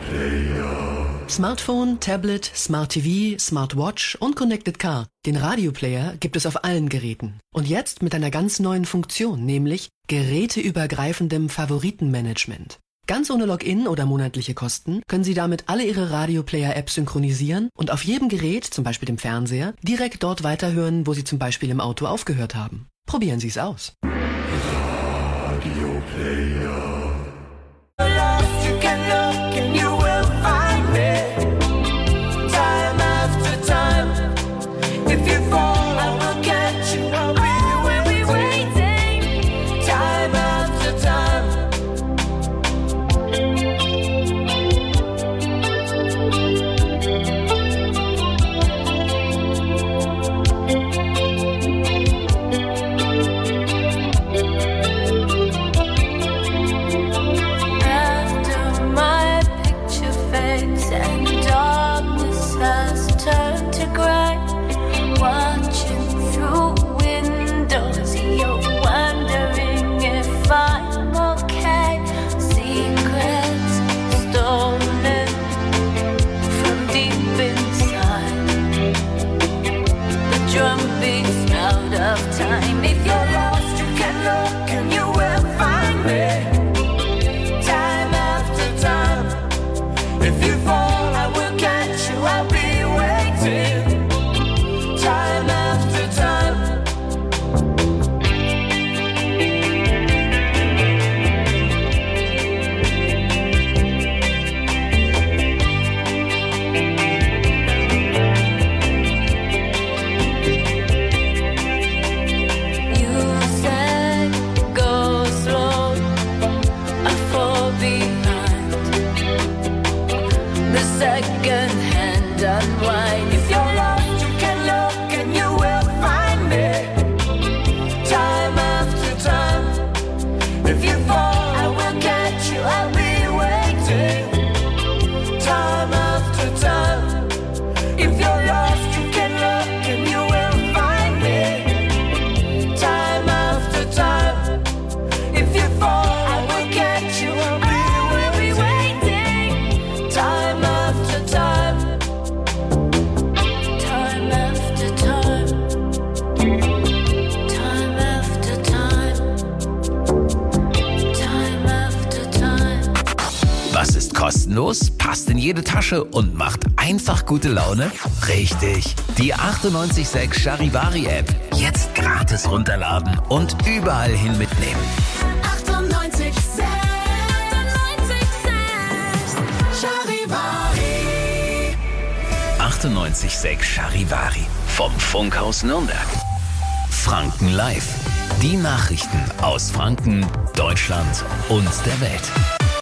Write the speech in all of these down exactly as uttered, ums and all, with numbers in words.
Smartphone, Tablet, Smart T V, Smartwatch und Connected Car. Den Radioplayer gibt es auf allen Geräten. Und jetzt mit einer ganz neuen Funktion, nämlich geräteübergreifendem Favoritenmanagement. Ganz ohne Login oder monatliche Kosten können Sie damit alle Ihre Radioplayer-Apps synchronisieren und auf jedem Gerät, zum Beispiel dem Fernseher, direkt dort weiterhören, wo Sie zum Beispiel im Auto aufgehört haben. Probieren Sie es aus. Radioplayer. Kostenlos, passt in jede Tasche und macht einfach gute Laune? Richtig! Die achtundneunzig Komma sechs Charivari-App. Jetzt gratis runterladen und überall hin mitnehmen. achtundneunzig Komma sechs Charivari. achtundneunzig Komma sechs Charivari vom Funkhaus Nürnberg. Franken Live. Die Nachrichten aus Franken, Deutschland und der Welt.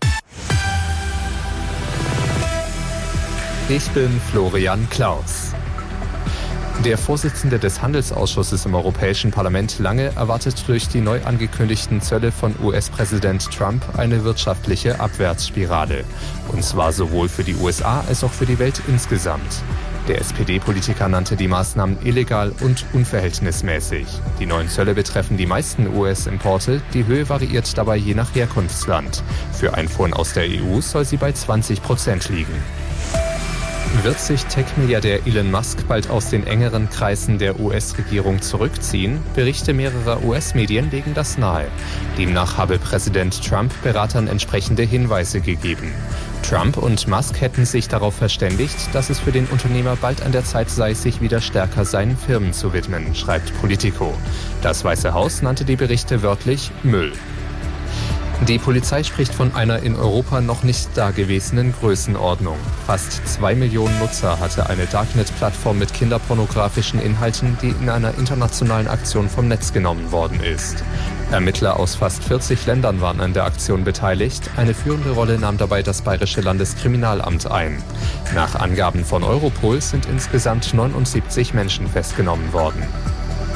Ich bin Florian Klaus. Der Vorsitzende des Handelsausschusses im Europäischen Parlament Lange erwartet durch die neu angekündigten Zölle von U S-Präsident Trump eine wirtschaftliche Abwärtsspirale. Und zwar sowohl für die U S A als auch für die Welt insgesamt. Der S P D-Politiker nannte die Maßnahmen illegal und unverhältnismäßig. Die neuen Zölle betreffen die meisten U S-Importe. Die Höhe variiert dabei je nach Herkunftsland. Für Einfuhren aus der E U soll sie bei zwanzig Prozent liegen. Wird sich Tech-Milliardär Elon Musk bald aus den engeren Kreisen der U S-Regierung zurückziehen? Berichte mehrerer U S-Medien legen das nahe. Demnach habe Präsident Trump Beratern entsprechende Hinweise gegeben. Trump und Musk hätten sich darauf verständigt, dass es für den Unternehmer bald an der Zeit sei, sich wieder stärker seinen Firmen zu widmen, schreibt Politico. Das Weiße Haus nannte die Berichte wörtlich Müll. Die Polizei spricht von einer in Europa noch nicht dagewesenen Größenordnung. Fast zwei Millionen Nutzer hatte eine Darknet-Plattform mit kinderpornografischen Inhalten, die in einer internationalen Aktion vom Netz genommen worden ist. Ermittler aus fast vierzig Ländern waren an der Aktion beteiligt. Eine führende Rolle nahm dabei das Bayerische Landeskriminalamt ein. Nach Angaben von Europol sind insgesamt neunundsiebzig Menschen festgenommen worden.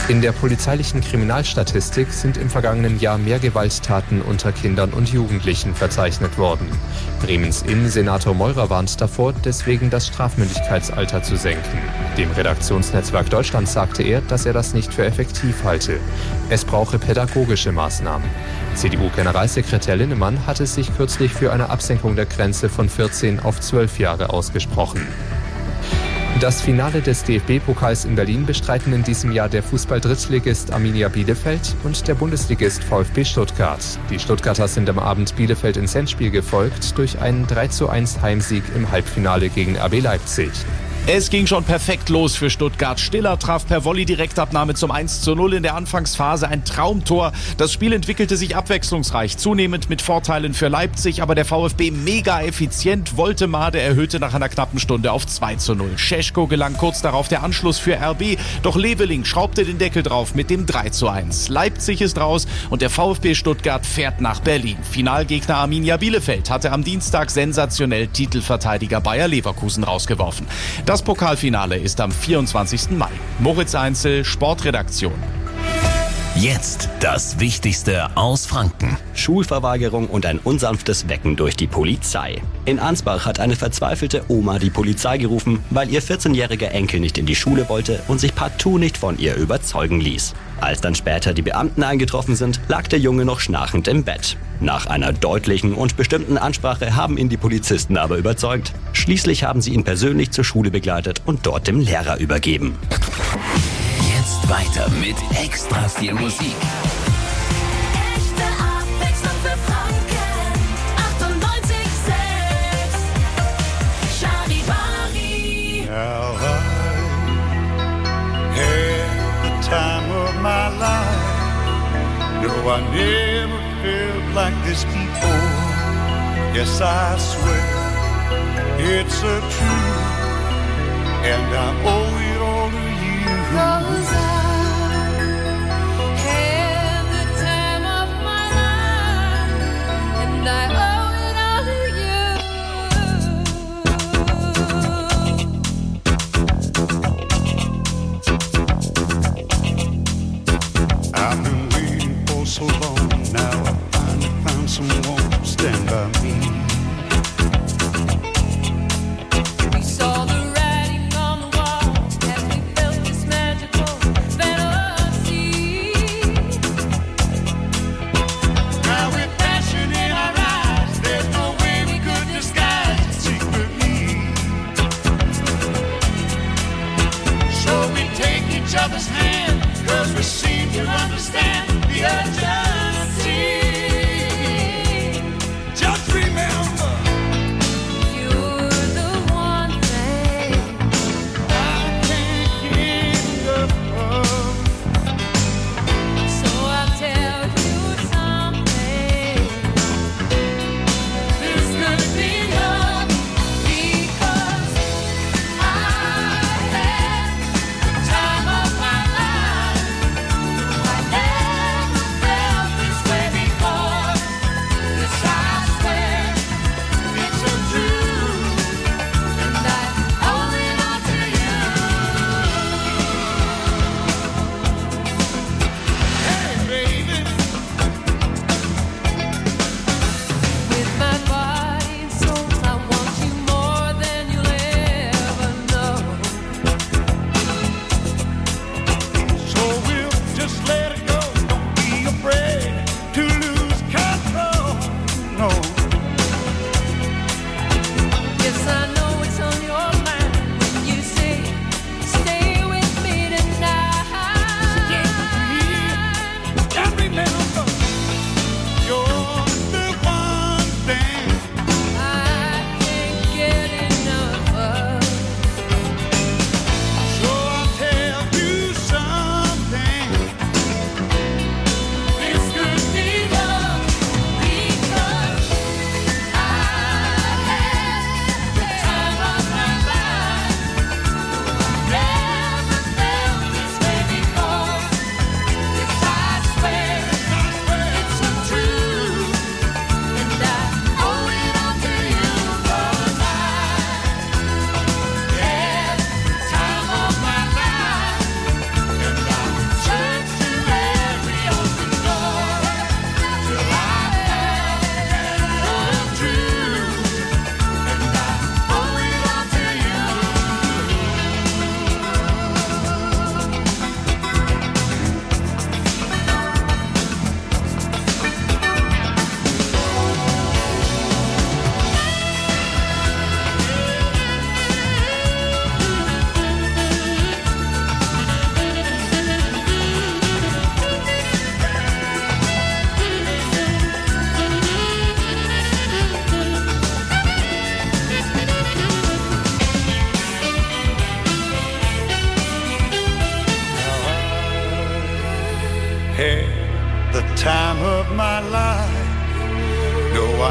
In der polizeilichen Kriminalstatistik sind im vergangenen Jahr mehr Gewalttaten unter Kindern und Jugendlichen verzeichnet worden. Bremens Innensenator Meurer warnt davor, deswegen das Strafmündigkeitsalter zu senken. Dem Redaktionsnetzwerk Deutschland sagte er, dass er das nicht für effektiv halte. Es brauche pädagogische Maßnahmen. C D U-Generalsekretär Linnemann hatte sich kürzlich für eine Absenkung der Grenze von vierzehn auf zwölf Jahre ausgesprochen. Das Finale des D F B-Pokals in Berlin bestreiten in diesem Jahr der Fußball-Drittligist Arminia Bielefeld und der Bundesligist VfB Stuttgart. Die Stuttgarter sind am Abend Bielefeld ins Endspiel gefolgt durch einen drei zu eins Heimsieg im Halbfinale gegen R B Leipzig. Es ging schon perfekt los für Stuttgart. Stiller traf per Volley-Direktabnahme zum eins zu null in der Anfangsphase ein Traumtor. Das Spiel entwickelte sich abwechslungsreich, zunehmend mit Vorteilen für Leipzig, aber der VfB mega effizient. Woltemade erhöhte nach einer knappen Stunde auf zwei zu null. Šeško gelang kurz darauf der Anschluss für R B, doch Leveling schraubte den Deckel drauf mit dem drei zu eins. Leipzig ist raus und der VfB Stuttgart fährt nach Berlin. Finalgegner Arminia Bielefeld hatte am Dienstag sensationell Titelverteidiger Bayer Leverkusen rausgeworfen. Das Pokalfinale ist am vierundzwanzigsten Mai. Moritz Einzel, Sportredaktion. Jetzt das Wichtigste aus Franken. Schulverweigerung und ein unsanftes Wecken durch die Polizei. In Ansbach hat eine verzweifelte Oma die Polizei gerufen, weil ihr vierzehnjähriger Enkel nicht in die Schule wollte und sich partout nicht von ihr überzeugen ließ. Als dann später die Beamten eingetroffen sind, lag der Junge noch schnarchend im Bett. Nach einer deutlichen und bestimmten Ansprache haben ihn die Polizisten aber überzeugt. Schließlich haben sie ihn persönlich zur Schule begleitet und dort dem Lehrer übergeben. Jetzt weiter mit extra viel Musik. Echte Abwechslung für Franken. achtundneunzig Komma sechs Charivari. Now I had the time of my life. No, I never felt like this before. Yes, I swear it's a truth, and I owe it all to you. 'Cause I had the time of my life, and I owe it all to you. I've been waiting for so long. Now I finally found someone to stand by me. We saw the writing on the wall as we felt this magical fantasy. Now with passion in our eyes, there's no way we could disguise it secretly. So we take each other's hand, 'cause we seem to understand the urgency. Just remember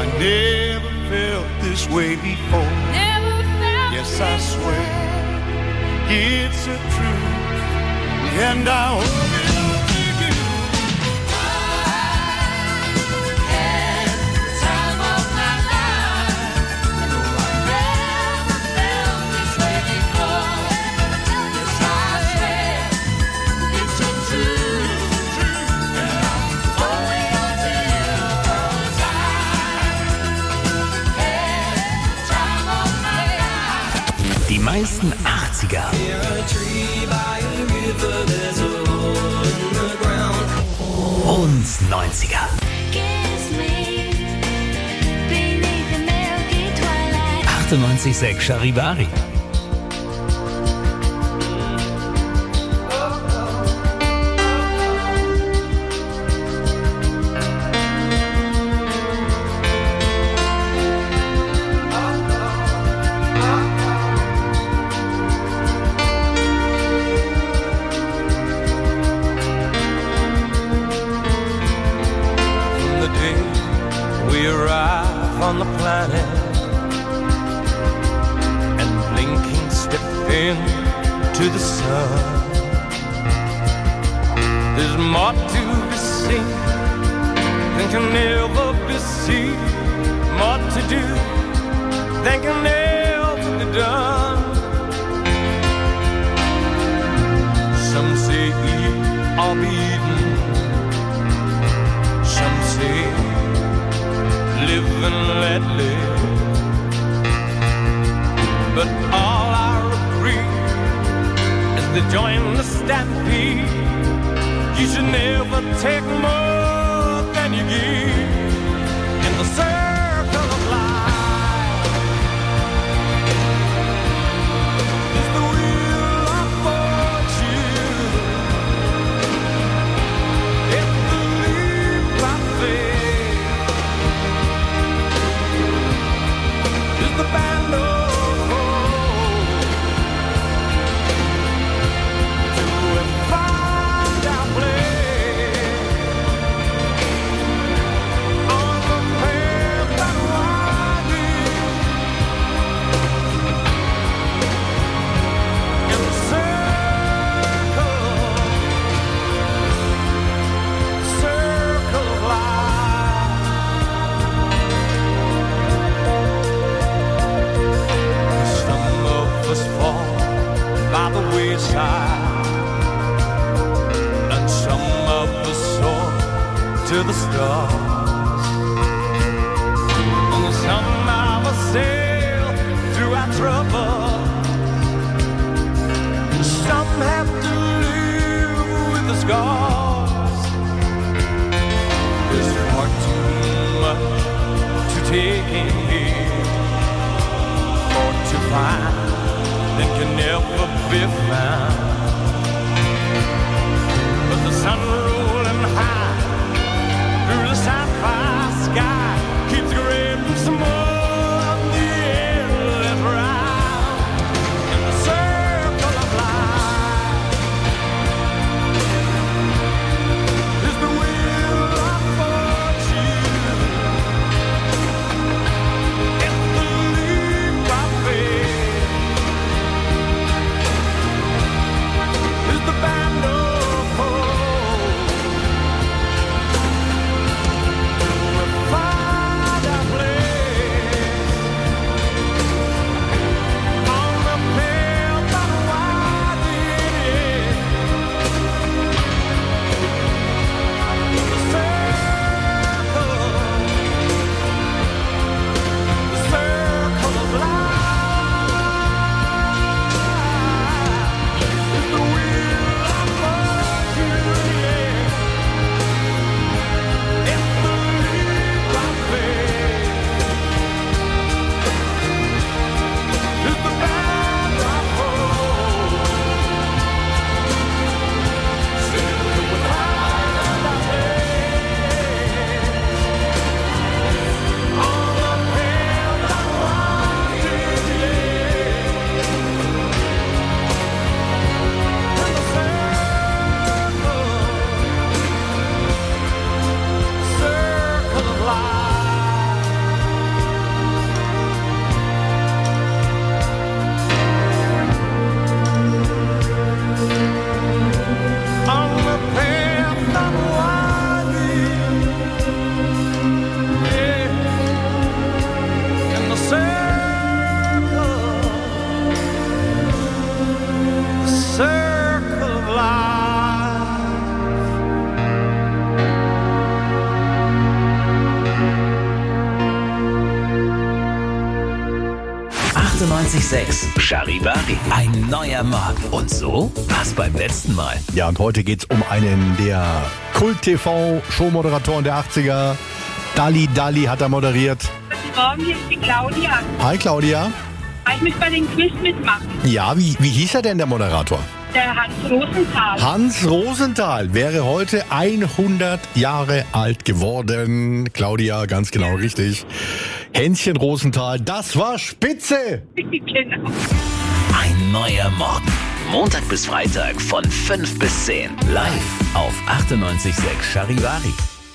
I never felt this way before. Never felt Yes, I this swear way. it's a truth, and I owe it all to you. I had the time of my life. No, I never felt this way before. Yes, I swear it's a truth, and I'm owing it to you 'cause I had the time of my life. Die meisten achtziger und neunziger. Kiss me beneath the milky twilight. achtundneunzig Komma sechs Charivari. From the day we arrive on the planet and blinking step into the sun, there's more to be seen than can never be seen, more to do than can never be done. Some say eat or be eaten, some say live and let live, but all I agree is to join the stampede. You should never take more than you give in the circle of life. It's the wheel of fortune. It's the leap of faith. It's the band of hope. To find our place on the path that winding in the circle, circle of life. Some of us fall by the wayside, and some of us soar to the stars, and some of us sail through our trouble. Some have to live with the scars. There's far too much to take in here, or to find that can never be found. But the sun rolling high through the sapphire sky keeps grading some more of the endless ride in the circle of life. Is the wheel of fortune. It's the leap of faith. Is the band of hope. achtundneunzig Komma sechs Charivari. Ein neuer Morgen. Und so war's beim letzten Mal. Ja, und heute geht's um einen der Kult-T V-Showmoderatoren der achtziger. Dalli Dalli hat er moderiert. Guten Morgen, hier ist die Claudia. Hi Claudia. Ich möchte bei den Quiz mitmachen. Ja, wie, wie hieß er denn, der Moderator? Der Hans Rosenthal. Hans Rosenthal wäre heute hundert Jahre alt geworden. Claudia, ganz genau richtig. Hänschen Rosenthal, das war spitze. Genau. Ein neuer Morgen. Montag bis Freitag von fünf bis zehn. Live auf achtundneunzig Komma sechs Charivari.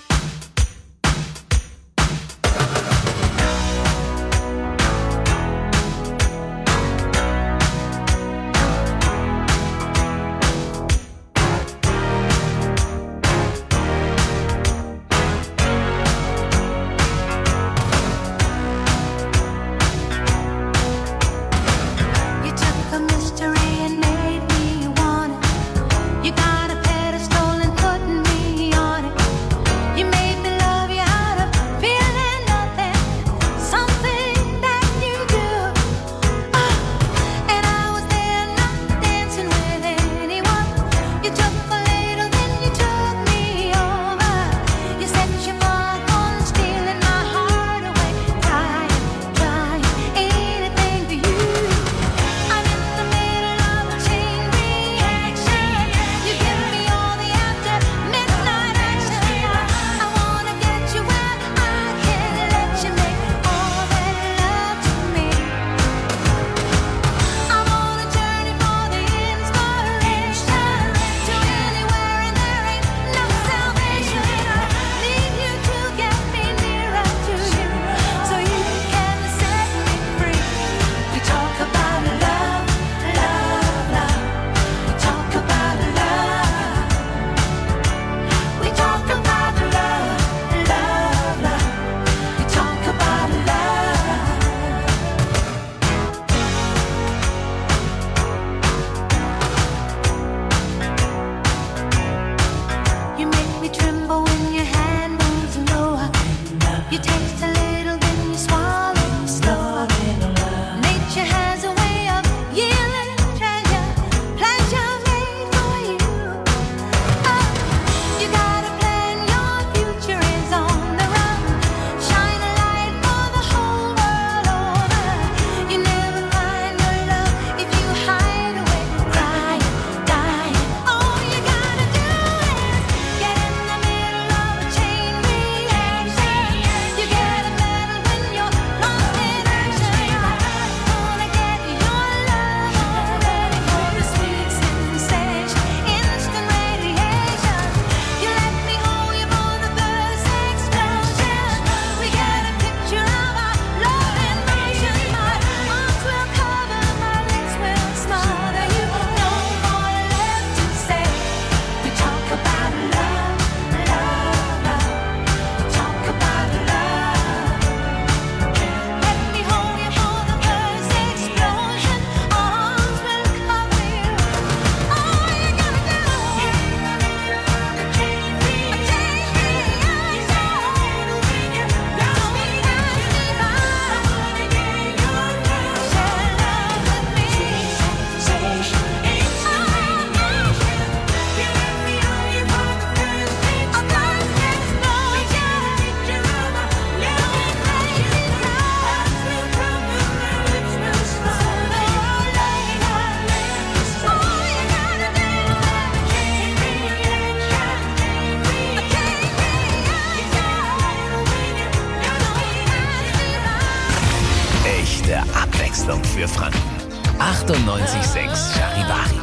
Abwechslung für Franken. achtundneunzig Komma sechs Charivari.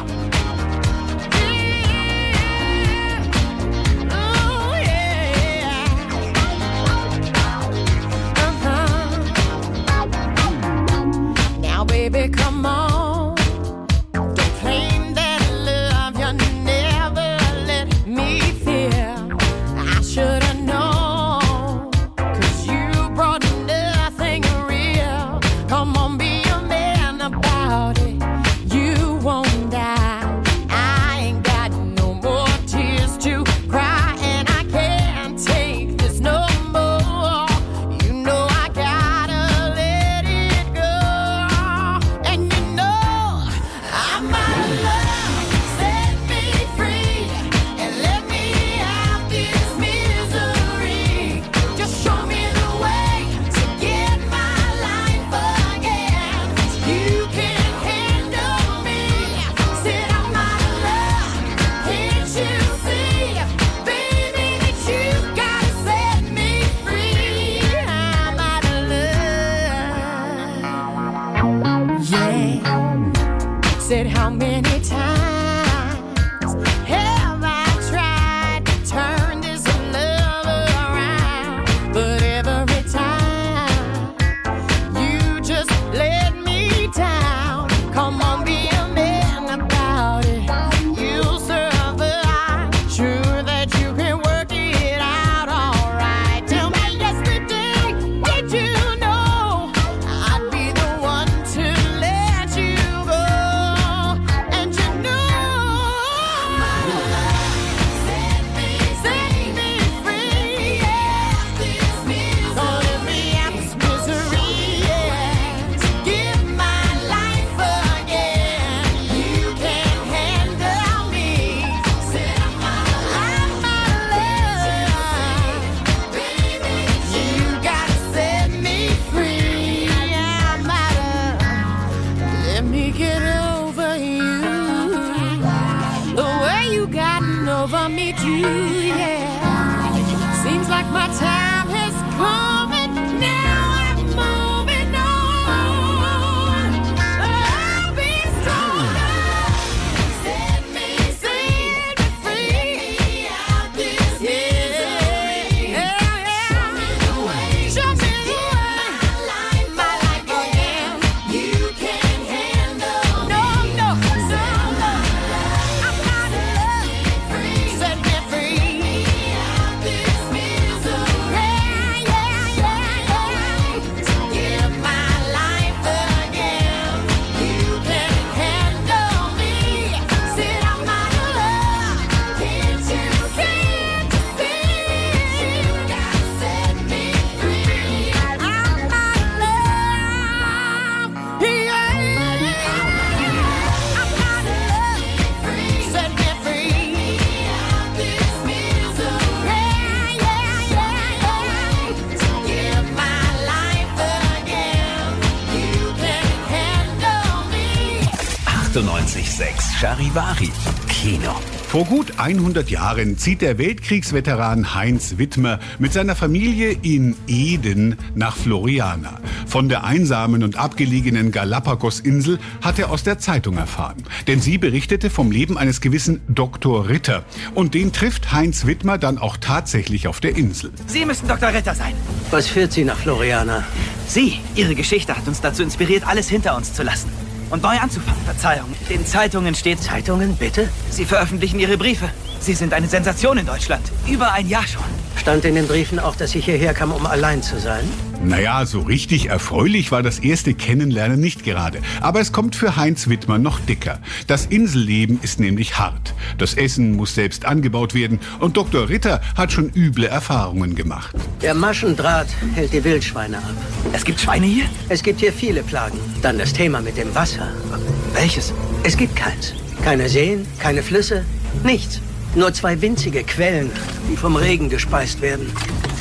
Baby, come on. Don't claim that love you never let me feel. I should have known, 'cause you brought nothing real. Come on, be a man about it. You won't die. said, how many times have I tried to turn this love around? But every time you just let me down. Come on, be a man about it. You'll survive. Sure that you can work it out all right. Tell me yesterday, did you know I'd be the one to let you go? And you know, set me, set me free. Yeah. Don't let me out this misery. Yeah. Give my life again. You can't handle me. I'm my love. You gotta set me free. I'm out of. Let me get over you. The way you gotten over me too, yeah. Seems like my time has come and now I'm moving on. I'll be stronger. Set me, set me free out this misery. Yeah, yeah. Show me the way. Show me the way. My life again. You can't handle no, no, no, no. I'm not in love. Set me free out this misery. Yeah, yeah, yeah. Give my life again. You can't handle me. Said I'm not in love. Can't you see? You gotta set me free. I'm not in love. Yeah. I'm not in love. Set me free out this misery. Yeah, yeah, yeah. Give my life again. You can't handle me. achtundneunzig Komma sechs Charivari Kino. Vor gut hundert Jahren zieht der Weltkriegsveteran Heinz Wittmer mit seiner Familie in Eden nach Floriana. Von der einsamen und abgelegenen Galapagos-Insel hat er aus der Zeitung erfahren. Denn sie berichtete vom Leben eines gewissen Doktor Ritter. Und den trifft Heinz Wittmer dann auch tatsächlich auf der Insel. Sie müssen Doktor Ritter sein. Was führt Sie nach Floriana? Sie, Ihre Geschichte hat uns dazu inspiriert, alles hinter uns zu lassen. Und neu anzufangen. Verzeihung. Den Zeitungen steht... Zeitungen, bitte? Sie veröffentlichen Ihre Briefe. Sie sind eine Sensation in Deutschland. Über ein Jahr schon. Stand in den Briefen auch, dass ich hierher kam, um allein zu sein? Naja, so richtig erfreulich war das erste Kennenlernen nicht gerade. Aber es kommt für Heinz Wittmer noch dicker. Das Inselleben ist nämlich hart. Das Essen muss selbst angebaut werden und Doktor Ritter hat schon üble Erfahrungen gemacht. Der Maschendraht hält die Wildschweine ab. Es gibt Schweine hier? Es gibt hier viele Plagen. Dann das Thema mit dem Wasser. Welches? Es gibt keins. Keine Seen, keine Flüsse, nichts. Nur zwei winzige Quellen, die vom Regen gespeist werden.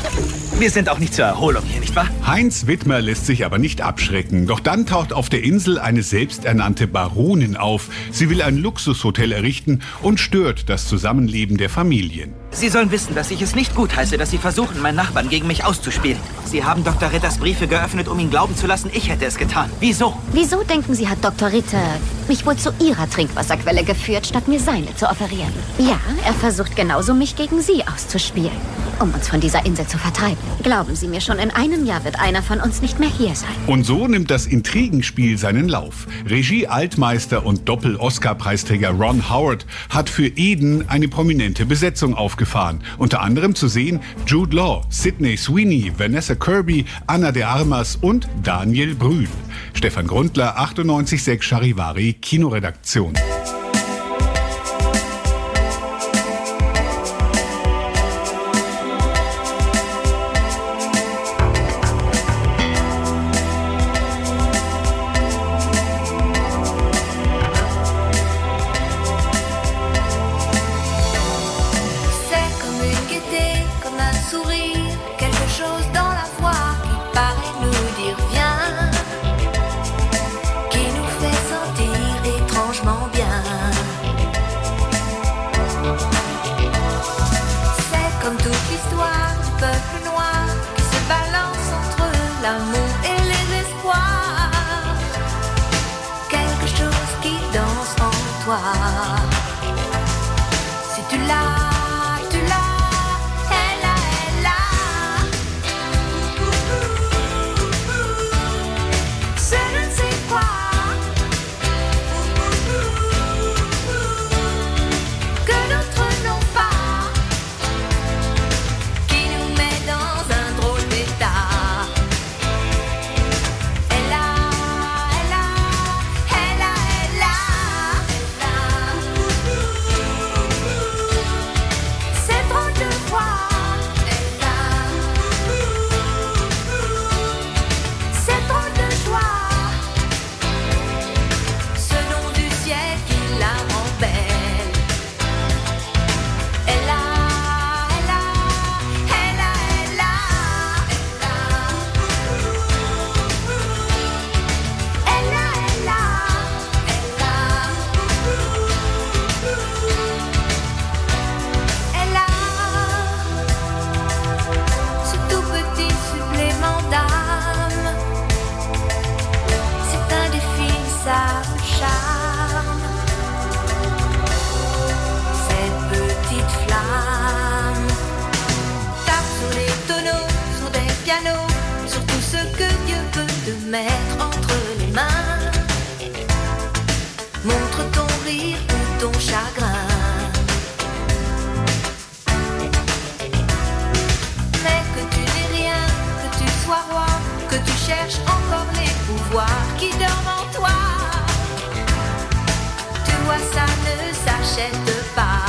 Wir sind auch nicht zur Erholung hier, nicht wahr? Heinz Wittmer lässt sich aber nicht abschrecken. Doch dann taucht auf der Insel eine selbsternannte Baronin auf. Sie will ein Luxushotel errichten und stört das Zusammenleben der Familien. Sie sollen wissen, dass ich es nicht gut heiße, dass Sie versuchen, meinen Nachbarn gegen mich auszuspielen. Sie haben Doktor Ritters Briefe geöffnet, um ihn glauben zu lassen, ich hätte es getan. Wieso? Wieso denken Sie, hat Doktor Ritter mich wohl zu Ihrer Trinkwasserquelle geführt, statt mir seine zu offerieren? Ja, er versucht genauso, mich gegen Sie auszuspielen, um uns von dieser Insel zu vertreiben. Glauben Sie mir, schon in einem Jahr wird einer von uns nicht mehr hier sein. Und so nimmt das Intrigenspiel seinen Lauf. Regie-Altmeister und Doppel-Oscar-Preisträger Ron Howard hat für Eden eine prominente Besetzung aufgefahren. Unter anderem zu sehen Jude Law, Sydney Sweeney, Vanessa Kirby, Ana de Armas und Daniel Brühl. Stefan Grundler, achtundneunzig Komma sechs Charivari, Kinoredaktion. Qui nous fait sentir étrangement bien. mettre entre les mains. Montre ton rire ou ton chagrin. Mais que tu n'aies rien, que tu sois roi, que tu cherches encore les pouvoirs qui dorment en toi. Tu vois, ça ne s'achète pas.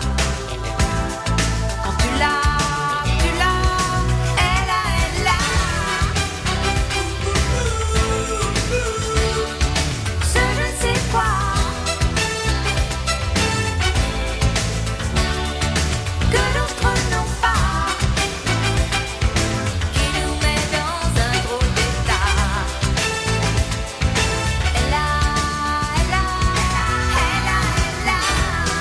Quand tu l'as, tu l'as, elle a, elle a. Ce je ne sais quoi que d'autres n'ont pas, qui nous met dans un drôle d'état. Elle a, elle a, elle a, elle a.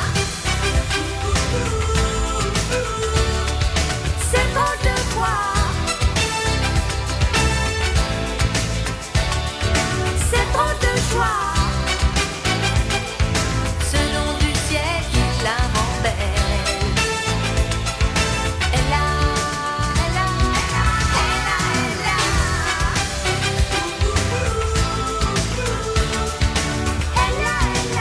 C'est drôle de voir, c'est drôle de joie. Ce nom du ciel qui la rend belle. Elle a, elle a, elle a, elle a. Elle a, elle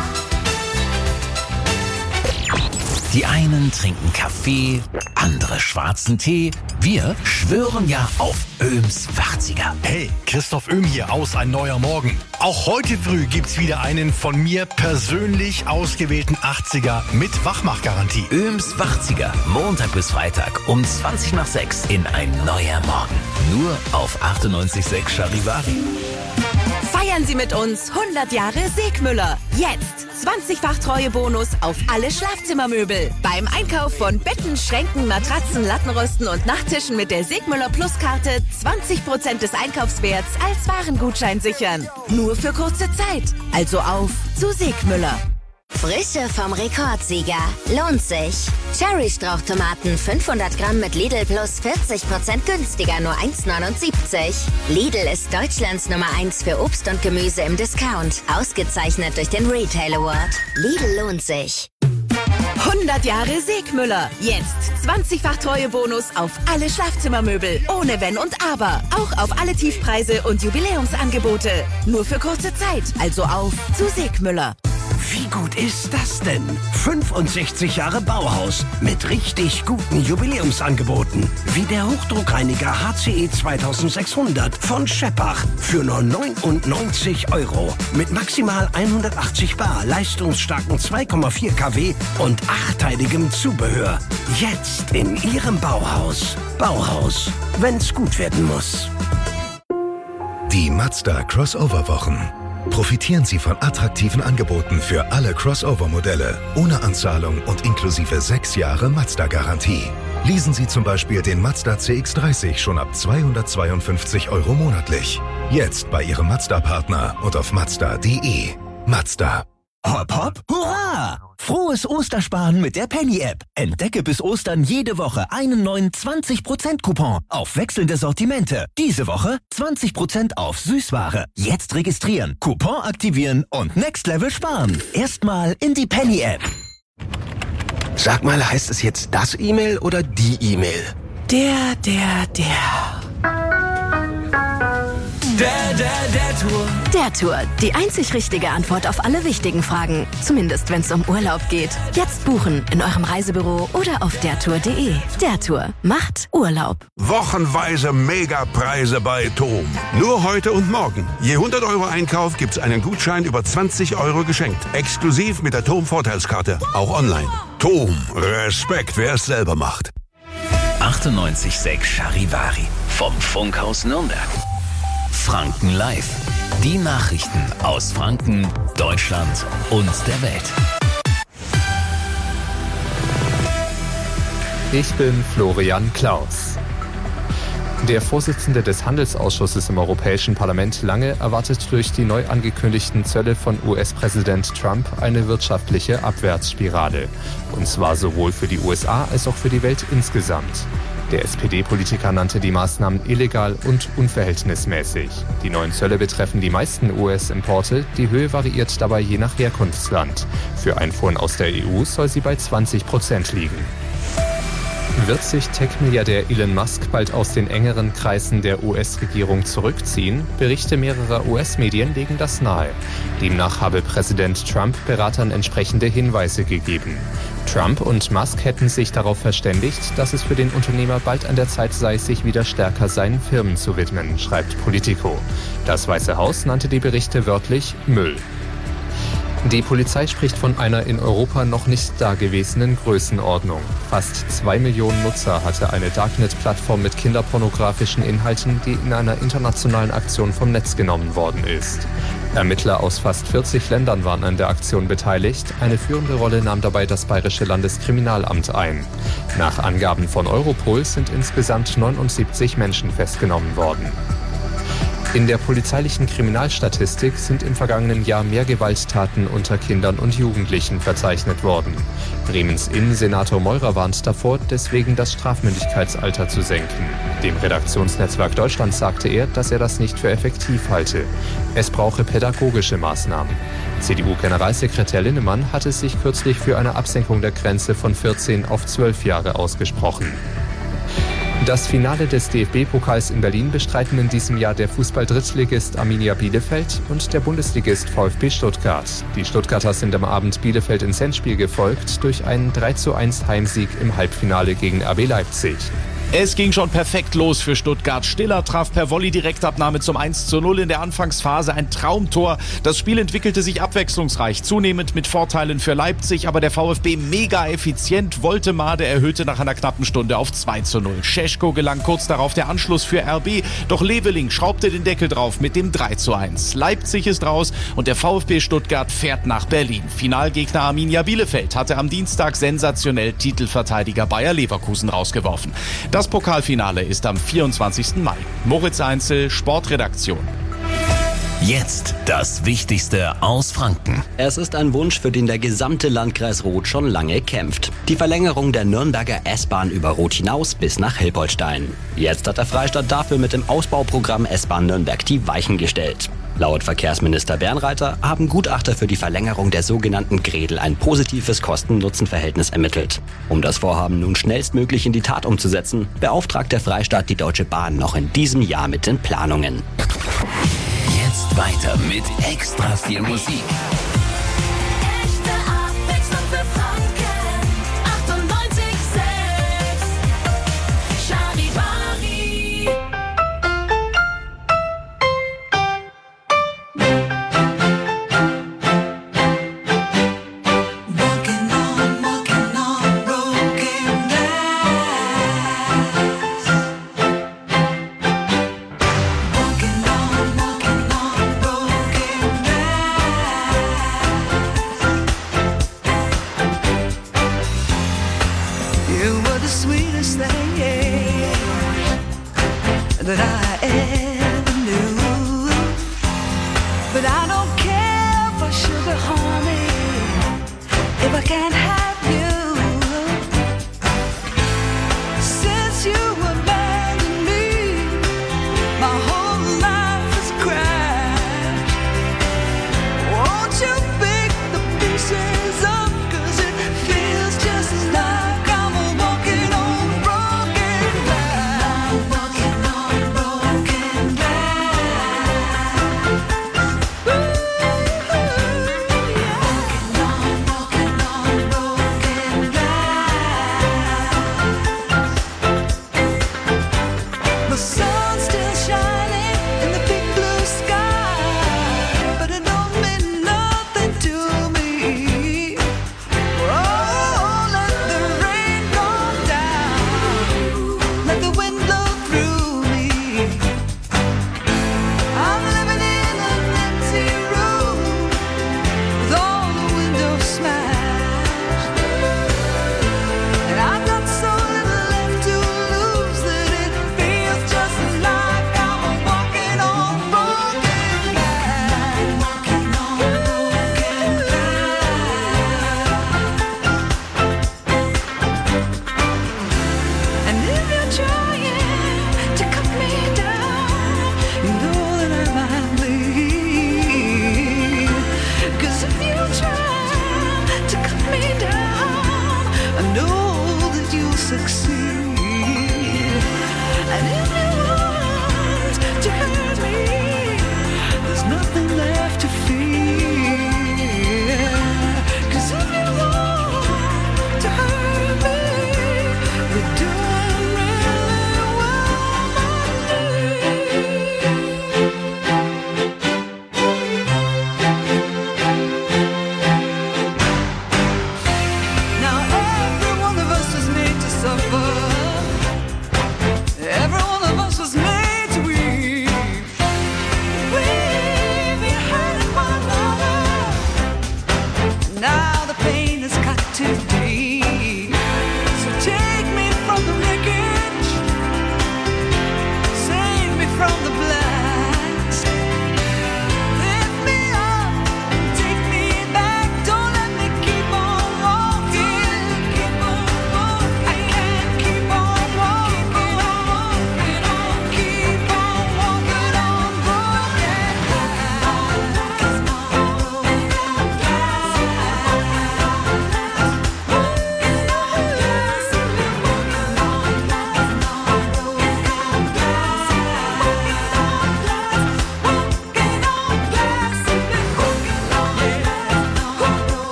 a. Die einen trinken Kaffee, andere schwarzen Tee. Wir schwören ja auf Öhms achtziger. Hey, Christoph Öhm hier aus Ein neuer Morgen. Auch heute früh gibt's wieder einen von mir persönlich ausgewählten achtziger mit Wachmachgarantie. Öhms achtziger, Montag bis Freitag um zwanzig nach sechs in Ein neuer Morgen. Nur auf achtundneunzig Komma sechs Charivari. Feiern Sie mit uns hundert Jahre Segmüller. Jetzt zwanzigfach Treuebonus auf alle Schlafzimmermöbel. Beim Einkauf von Betten, Schränken, Matratzen, Lattenrosten und Nachttischen mit der Segmüller Plus-Karte zwanzig Prozent des Einkaufswerts als Warengutschein sichern. Nur für kurze Zeit. Also auf zu Segmüller. Frische vom Rekordsieger. Lohnt sich. Cherry-Strauchtomaten fünfhundert Gramm mit Lidl Plus vierzig Prozent günstiger, nur eins neunundsiebzig. Lidl ist Deutschlands Nummer eins für Obst und Gemüse im Discount. Ausgezeichnet durch den Retail Award. Lidl lohnt sich. hundert Jahre Segmüller. Jetzt zwanzigfach Treuebonus auf alle Schlafzimmermöbel. Ohne Wenn und Aber. Auch auf alle Tiefpreise und Jubiläumsangebote. Nur für kurze Zeit. Also auf zu Segmüller. Wie gut ist das denn? fünfundsechzig Jahre Bauhaus mit richtig guten Jubiläumsangeboten. Wie der Hochdruckreiniger H C E zweitausendsechshundert von Scheppach für nur neunundneunzig Euro. Mit maximal hundertachtzig Bar, leistungsstarken zwei Komma vier Kilowatt und achtteiligem Zubehör. Jetzt in Ihrem Bauhaus. Bauhaus, wenn's gut werden muss. Die Mazda Crossover-Wochen. Profitieren Sie von attraktiven Angeboten für alle Crossover-Modelle, ohne Anzahlung und inklusive sechs Jahre Mazda-Garantie. Leasen Sie zum Beispiel den Mazda C X dreißig schon ab zweihundertzweiundfünfzig Euro monatlich. Jetzt bei Ihrem Mazda-Partner und auf mazda punkt de. Mazda. Hopp, hopp, hurra! Frohes Ostersparen mit der Penny-App. Entdecke bis Ostern jede Woche einen neuen zwanzig Prozent Coupon auf wechselnde Sortimente. Diese Woche zwanzig Prozent auf Süßware. Jetzt registrieren, Coupon aktivieren und Next Level sparen. Erstmal in die Penny-App. Sag mal, heißt es jetzt das E-Mail oder die E-Mail? Der, der, der. Der, der, der Tour. Der Tour. Die einzig richtige Antwort auf alle wichtigen Fragen. Zumindest, wenn es um Urlaub geht. Jetzt buchen in eurem Reisebüro oder auf der tour punkt de. Der Tour macht Urlaub. Wochenweise Megapreise bei Tom. Nur heute und morgen. Je hundert Euro Einkauf gibt's einen Gutschein über zwanzig Euro geschenkt. Exklusiv mit der Tom Vorteilskarte. Auch online. Tom. Respekt, wer es selber macht. achtundneunzig Komma sechs Charivari. Vom Funkhaus Nürnberg. Franken Live. Die Nachrichten aus Franken, Deutschland und der Welt. Ich bin Florian Klaus. Der Vorsitzende des Handelsausschusses im Europäischen Parlament Lange erwartet durch die neu angekündigten Zölle von U S-Präsident Trump eine wirtschaftliche Abwärtsspirale. Und zwar sowohl für die U S A als auch für die Welt insgesamt. Der S P D-Politiker nannte die Maßnahmen illegal und unverhältnismäßig. Die neuen Zölle betreffen die meisten U S-Importe. Die Höhe variiert dabei je nach Herkunftsland. Für Einfuhren aus der E U soll sie bei zwanzig Prozent liegen. Wird sich Tech-Milliardär Elon Musk bald aus den engeren Kreisen der U S-Regierung zurückziehen? Berichte mehrerer U S-Medien legen das nahe. Demnach habe Präsident Trump Beratern entsprechende Hinweise gegeben. Trump und Musk hätten sich darauf verständigt, dass es für den Unternehmer bald an der Zeit sei, sich wieder stärker seinen Firmen zu widmen, schreibt Politico. Das Weiße Haus nannte die Berichte wörtlich Müll. Die Polizei spricht von einer in Europa noch nicht dagewesenen Größenordnung. Fast zwei Millionen Nutzer hatte eine Darknet-Plattform mit kinderpornografischen Inhalten, die in einer internationalen Aktion vom Netz genommen worden ist. Ermittler aus fast vierzig Ländern waren an der Aktion beteiligt. Eine führende Rolle nahm dabei das Bayerische Landeskriminalamt ein. Nach Angaben von Europol sind insgesamt neunundsiebzig Menschen festgenommen worden. In der polizeilichen Kriminalstatistik sind im vergangenen Jahr mehr Gewalttaten unter Kindern und Jugendlichen verzeichnet worden. Bremens Innensenator Meurer warnt davor, deswegen das Strafmündigkeitsalter zu senken. Dem Redaktionsnetzwerk Deutschland sagte er, dass er das nicht für effektiv halte. Es brauche pädagogische Maßnahmen. C D U-Generalsekretär Linnemann hatte sich kürzlich für eine Absenkung der Grenze von vierzehn auf zwölf Jahre ausgesprochen. Das Finale des D F B-Pokals in Berlin bestreiten in diesem Jahr der Fußball-Drittligist Arminia Bielefeld und der Bundesligist VfB Stuttgart. Die Stuttgarter sind am Abend Bielefeld ins Endspiel gefolgt durch einen drei zu eins Heimsieg im Halbfinale gegen R B Leipzig. Es ging schon perfekt los für Stuttgart. Stiller traf per Volley-Direktabnahme zum eins zu null in der Anfangsphase ein Traumtor. Das Spiel entwickelte sich abwechslungsreich, zunehmend mit Vorteilen für Leipzig, aber der VfB mega effizient. Woltemade erhöhte nach einer knappen Stunde auf zwei zu null. Šeško gelang kurz darauf der Anschluss für R B, doch Leveling schraubte den Deckel drauf mit dem drei zu eins. Leipzig ist raus und der VfB Stuttgart fährt nach Berlin. Finalgegner Arminia Bielefeld hatte am Dienstag sensationell Titelverteidiger Bayer Leverkusen rausgeworfen. Das Pokalfinale ist am vierundzwanzigsten Mai. Moritz Einzel, Sportredaktion. Jetzt das Wichtigste aus Franken. Es ist ein Wunsch, für den der gesamte Landkreis Roth schon lange kämpft. Die Verlängerung der Nürnberger S-Bahn über Roth hinaus bis nach Hilpoltstein. Jetzt hat der Freistaat dafür mit dem Ausbauprogramm S-Bahn Nürnberg die Weichen gestellt. Laut Verkehrsminister Bernreiter haben Gutachter für die Verlängerung der sogenannten Gredel ein positives Kosten-Nutzen-Verhältnis ermittelt. Um das Vorhaben nun schnellstmöglich in die Tat umzusetzen, beauftragt der Freistaat die Deutsche Bahn noch in diesem Jahr mit den Planungen. Jetzt weiter mit extra viel Musik. Echte Abwechslung für Franken. achtundneunzig Komma sechs Charivari. Walking on, walking on broken glass. Walking on, walking on broken glass.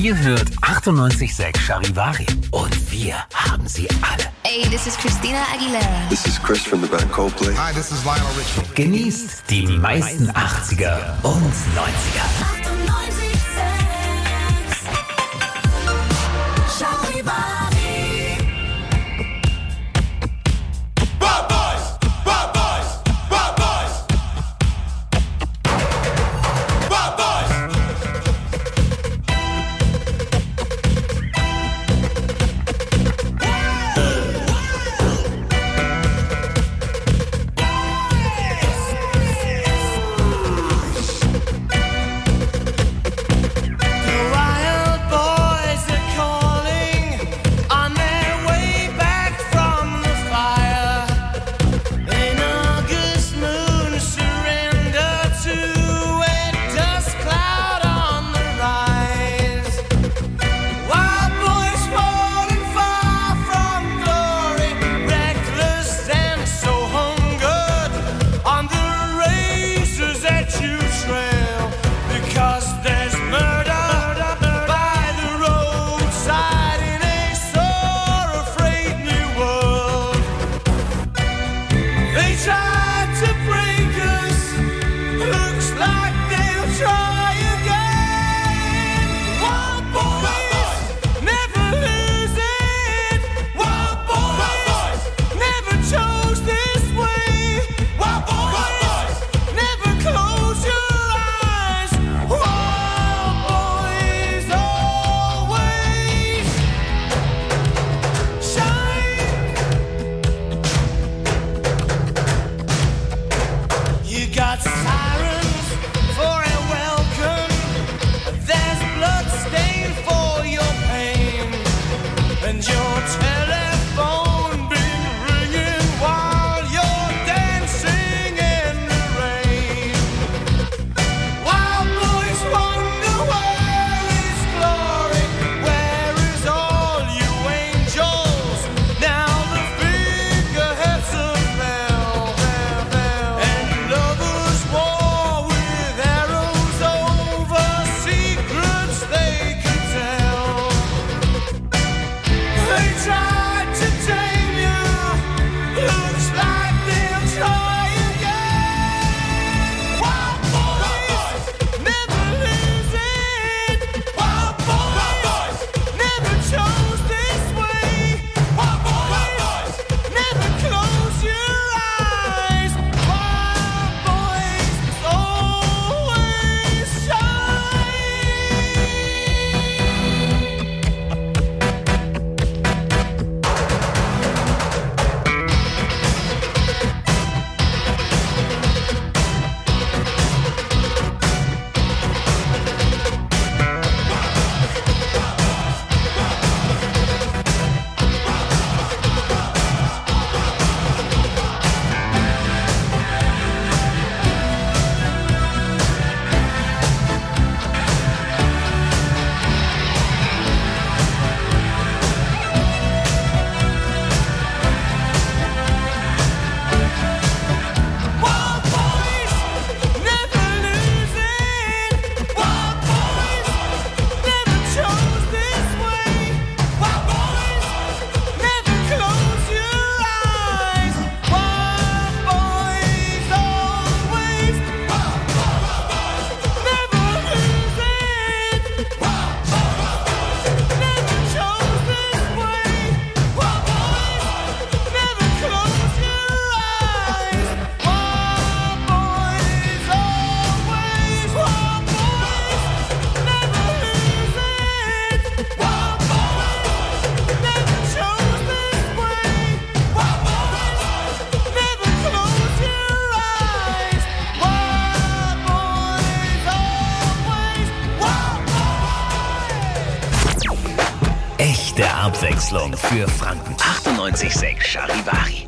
Ihr hört achtundneunzig Komma sechs Charivari. Und wir haben sie alle. Hey, this is Christina Aguilera. This is Chris from the band Coldplay. Hi, this is Lionel Richie. Genießt die meisten achtziger und neunziger. Abwechslung für Franken. achtundneunzig Komma sechs Charivari.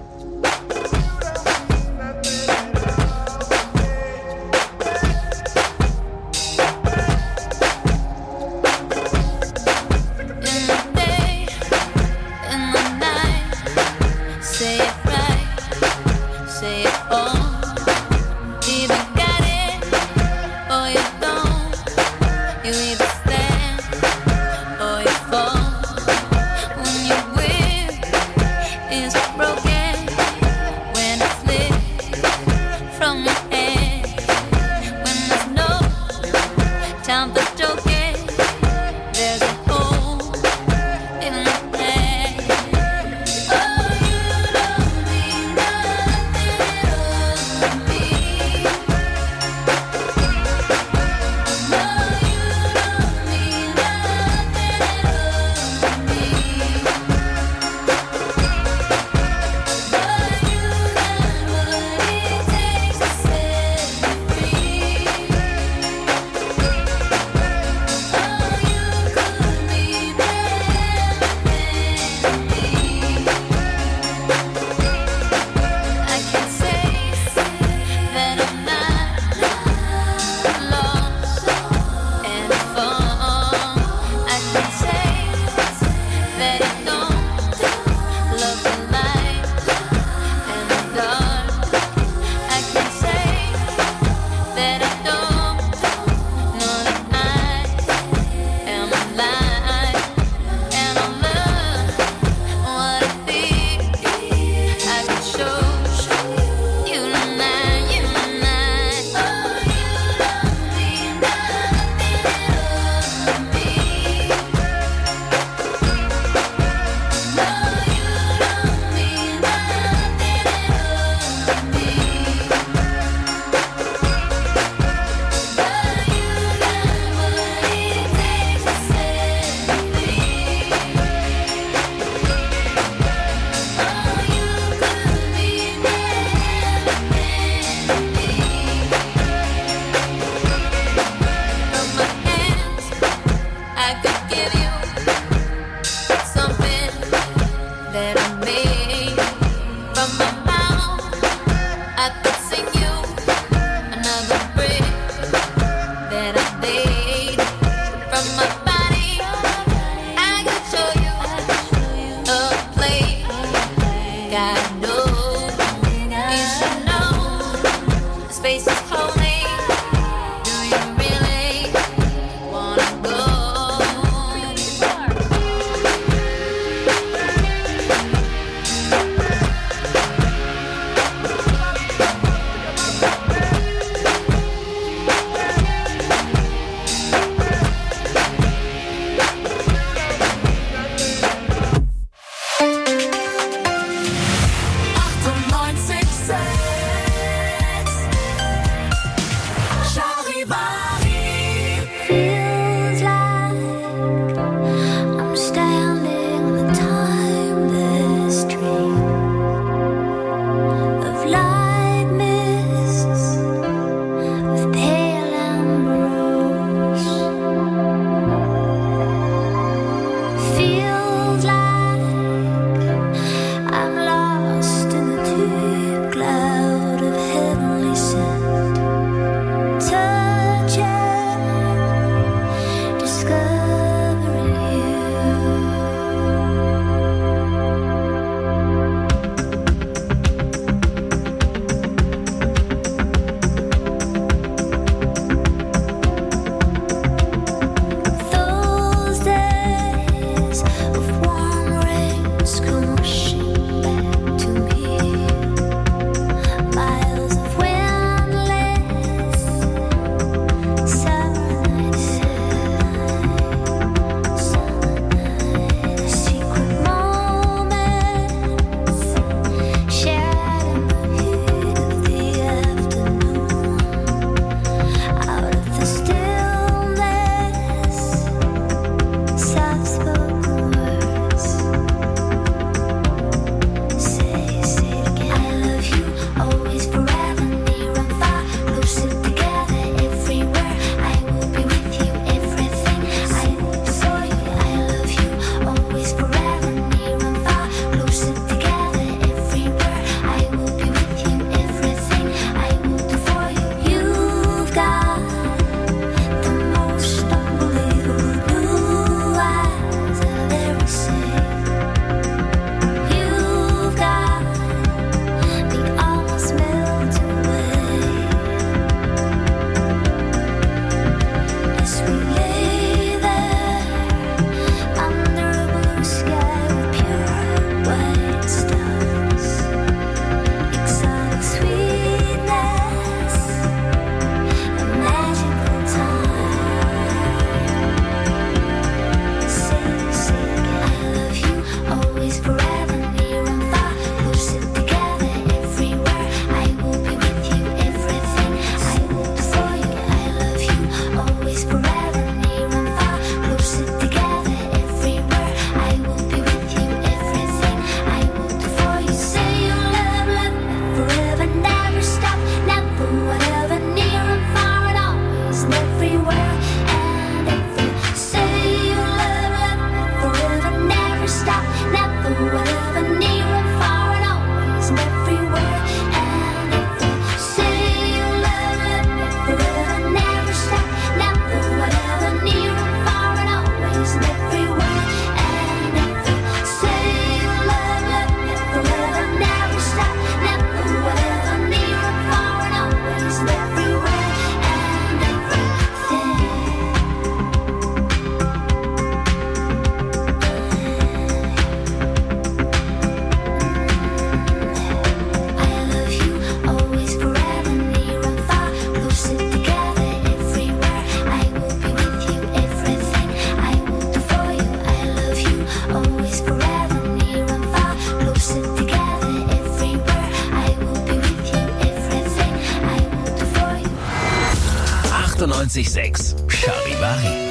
sechs Charivari.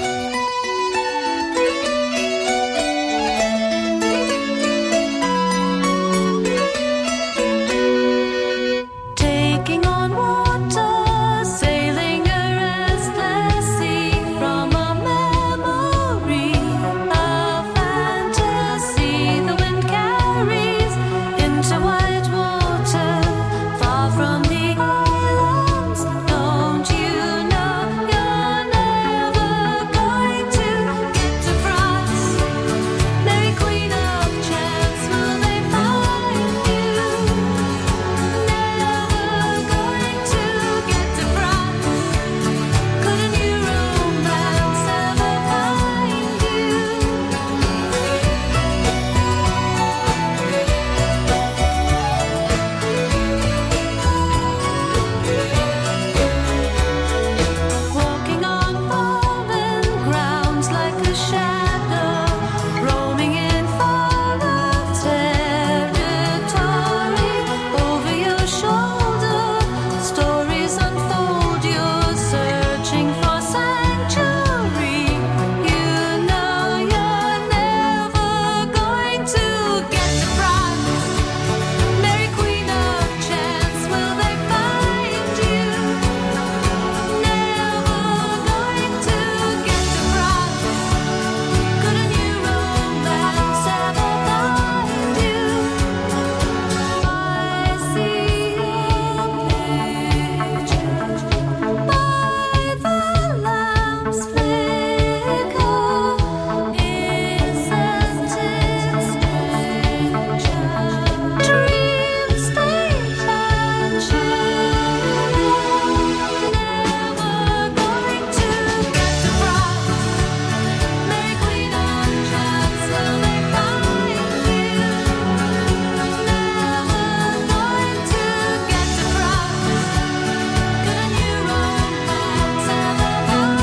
Taking on water, sailing a restless sea from a memory, a fantasy the wind carries into white water, far from the islands. Don't you know you're never going to get to France? Mary Queen of Chance, will they find you? Going to get to France. Could a new romance ever find you? Walking on fallen grounds like a shadow, roaming in far-off territory. Over your shoulder, stories unfold. You're searching for sanctuary. You know you're never going to get to France. Mary Queen of Chance, will they find you? Never going to get to France. Could a new romance ever find you? I see your picture by the lamp's flicker. Isn't it strange? Dreams they and never going to get to France. Mary Queen of Chance, will they find you? Never going to get to France. Could a new romance ever find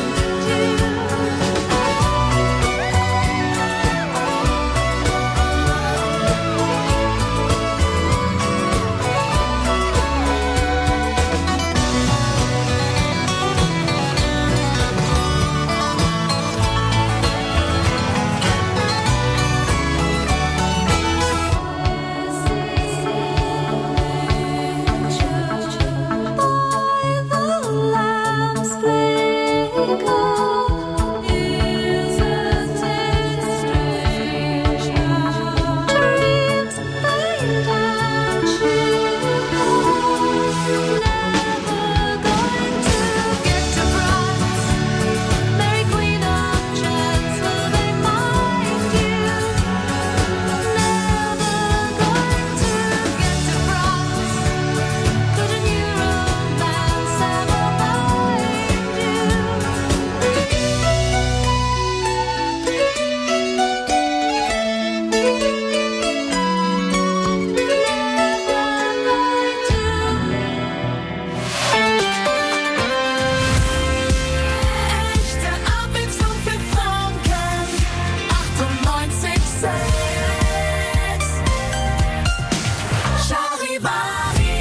Echte Abwechslung für Franken. achtundneunzig sechs Charivari.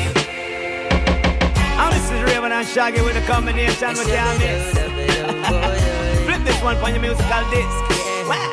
Oh, this is Raven and Shaggy with a combination with your mix. Flip this one on your musical disc. Wow.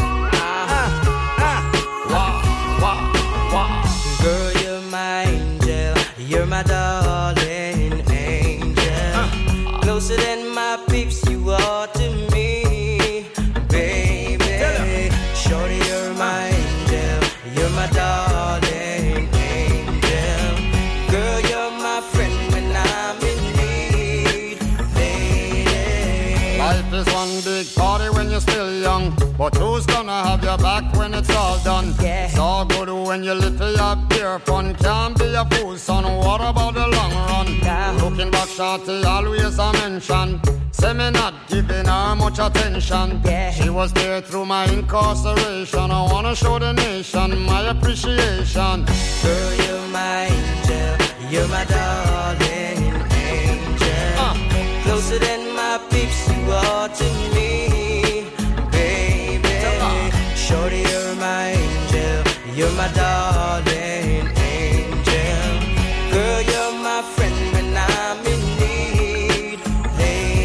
Girl, you're my angel, you're my darling angel. Closer than my peeps, you are to me, baby. Shorty, you're my angel, you're my darling angel. Girl, you're my friend when I'm in need, lady. Life is one big party when you're still young, but who's gonna have your back when it's all done? Yeah. It's all good when you live for your pure fun. Can't be a fool, son. What about the long run? Yeah. Looking back, shorty, always a mention. Say me not giving her much attention. Yeah. She was there through my incarceration. I wanna show the nation my appreciation. Girl, you're my angel, you're my darling angel. Uh. Closer than my peeps, you are to me, baby. Uh. Shorty, you're my angel, you're my darling angel. Girl, you're my friend when I'm in need, lady.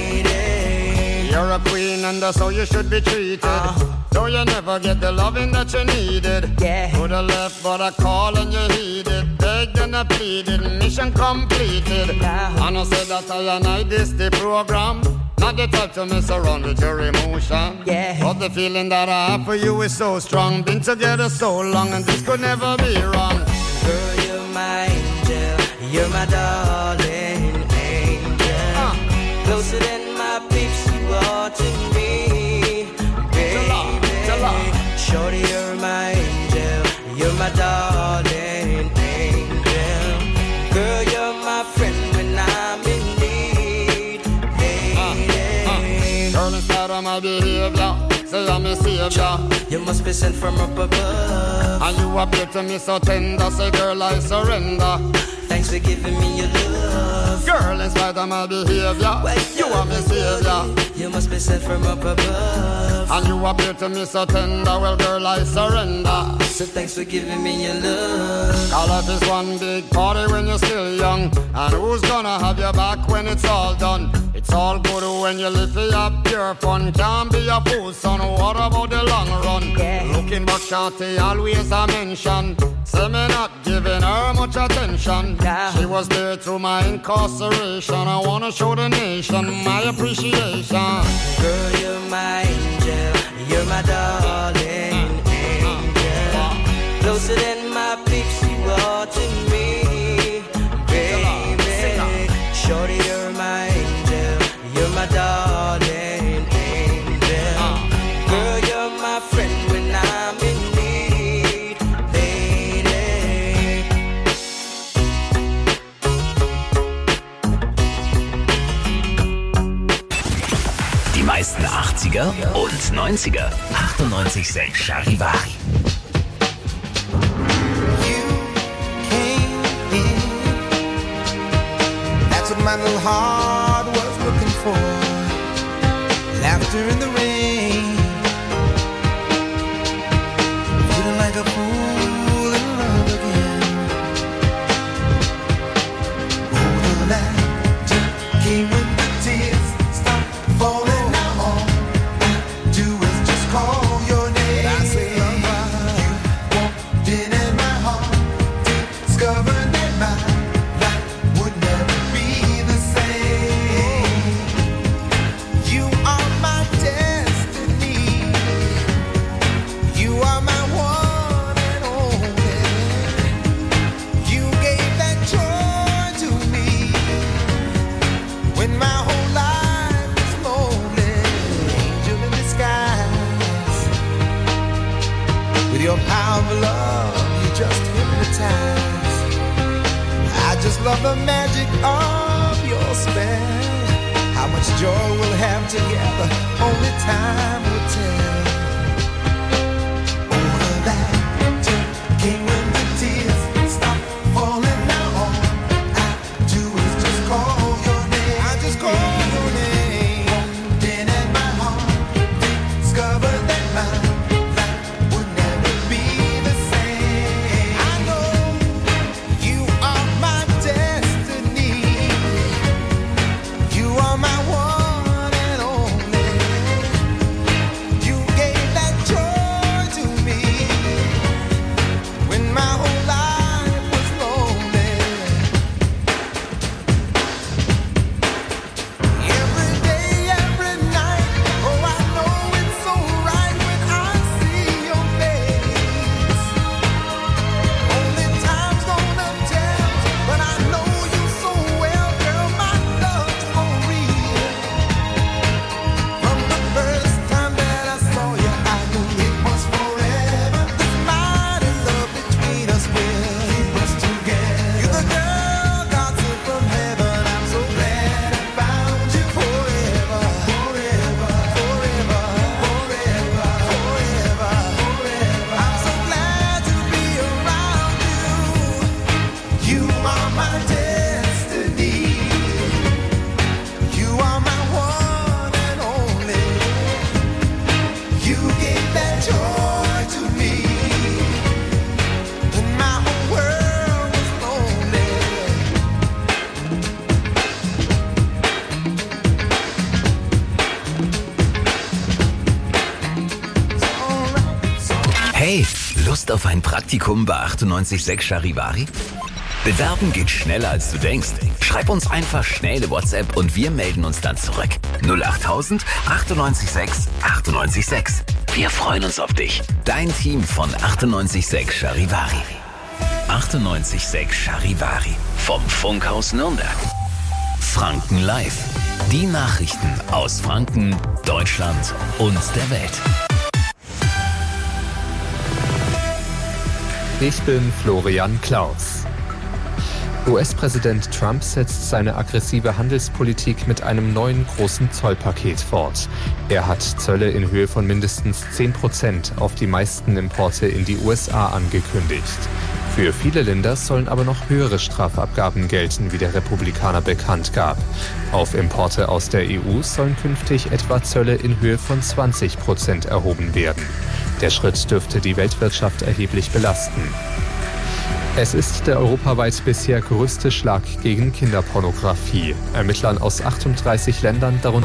You're a queen and that's how you should be treated. Though you never get the loving that you needed. Yeah. Could have left but I call and you heeded. Begged and I pleaded, mission completed. And I said that I and I this the program. Not the type to mess around with your emotion. Yeah. But the feeling that I have for you is so strong. Been together so long and this could never be wrong. Girl, you're my angel, you're my darling angel. Uh. Closer than my peeps, you are to me, baby. Shorty, you're my angel, you're my darling angel. Girl, you're my friend when I'm in need, baby. Uh. Uh. Girl, instead of my behavior, say I'm a savior. You must be sent from up above. And you appear to me so tender. Say girl, I surrender. Thanks for giving me your love. Girl, in spite of my behavior, you are my savior. You must be sent from up above. And you appear to me so tender. Well girl, I surrender. So thanks for giving me your love. Call life is one big party when you're still young. And who's gonna have your back when it's all done? It's all good when you live for your pure fun. Can't be a fool, son. What about the long run? Yeah. Looking back, shawty, always a mention. Say me not giving her much attention. Yeah. She was there through my incarceration. I wanna show the nation my appreciation. Girl, you're my angel, you're my darling angel. Closer than my peeps, you are to me, baby. Shorty, you're my angel, you're my darling angel. Girl, you're my friend when I'm in need, lady. Die meisten achtziger und neunziger. achtundneunzig Komma sechs Charivari. That's what my little heart was looking for. Laughter in the rain. Feeling like a fool in love again. Oh, the laughter came when the tears start falling. Now all I do is just call your name. I say, you walked in and my heart discovered that my life would never be the same. You are my destiny. You are my one and only. You gave that joy to me when my whole life was lonely. Angel in disguise. With your power of love, you just hypnotize. I just love the magic of your spell. How much joy we'll have together, only time will tell. Oh, the laughter came when the tears stopped falling. Now all I do is just call your name. I just call your name. Walked in and my heart discovered that my life would never be the same. I know you are my destiny. You are my one and only. You gave Hey, Lust auf ein Praktikum bei achtundneunzig Komma sechs Charivari? Bewerben geht schneller als du denkst. Schreib uns einfach schnell eine WhatsApp und wir melden uns dann zurück. null achttausend achtundneunzig Komma sechs achtundneunzig Komma sechs. Wir freuen uns auf dich. Dein Team von achtundneunzig Komma sechs Charivari. achtundneunzig Komma sechs Charivari. Vom Funkhaus Nürnberg. Franken Live. Die Nachrichten aus Franken, Deutschland und der Welt. Ich bin Florian Klaus. U S-Präsident Trump setzt seine aggressive Handelspolitik mit einem neuen großen Zollpaket fort. Er hat Zölle in Höhe von mindestens zehn Prozent auf die meisten Importe in die U S A angekündigt. Für viele Länder sollen aber noch höhere Strafabgaben gelten, wie der Republikaner bekannt gab. Auf Importe aus der E U sollen künftig etwa Zölle in Höhe von zwanzig Prozent erhoben werden. Der Schritt dürfte die Weltwirtschaft erheblich belasten. Es ist der europaweit bisher größte Schlag gegen Kinderpornografie. Ermittlern aus achtunddreißig Ländern, darunter